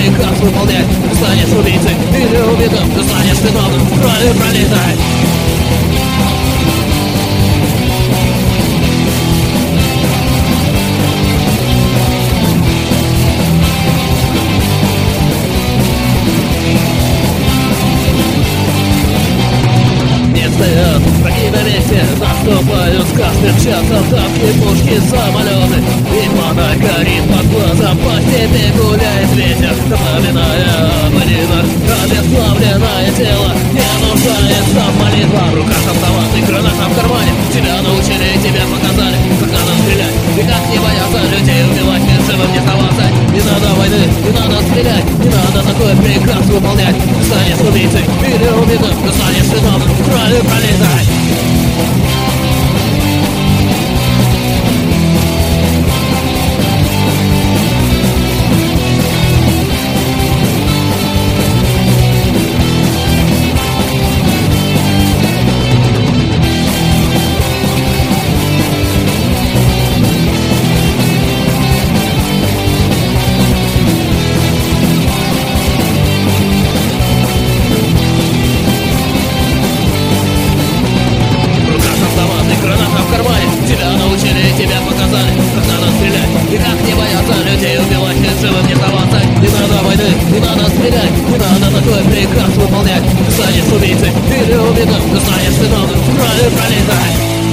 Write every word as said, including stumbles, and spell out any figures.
приказ выполнять. Ты станешь убийцей или убитым, ты станешь виновным в крови пролитой. Стоят враги на месте, наступают с каждым часом танки, пушки, самолеты. И вода горит под глазом, по степи гуляет ветер, напоминая о войнах. Обесславленное тело не нуждается в молитвах. В руках автомат и граната в кармане. Тебя научили и тебя показали, как надо стрелять. И как не бояться людей убивать, мир живым не оставаться. Не надо войны, не надо стрелять, не надо такой приказ выполнять. Ты станешь убийцей или убитым, ты станешь виновным в крови пролитой. Тебя научили и тебя показали, как надо стрелять. И как не бояться людей убивать, и живым не оставаться. Не надо войны, не надо стрелять, не надо такой приказ выполнять. Ты станешь убийцей или убитым, ты станешь виновным в крови пролитой.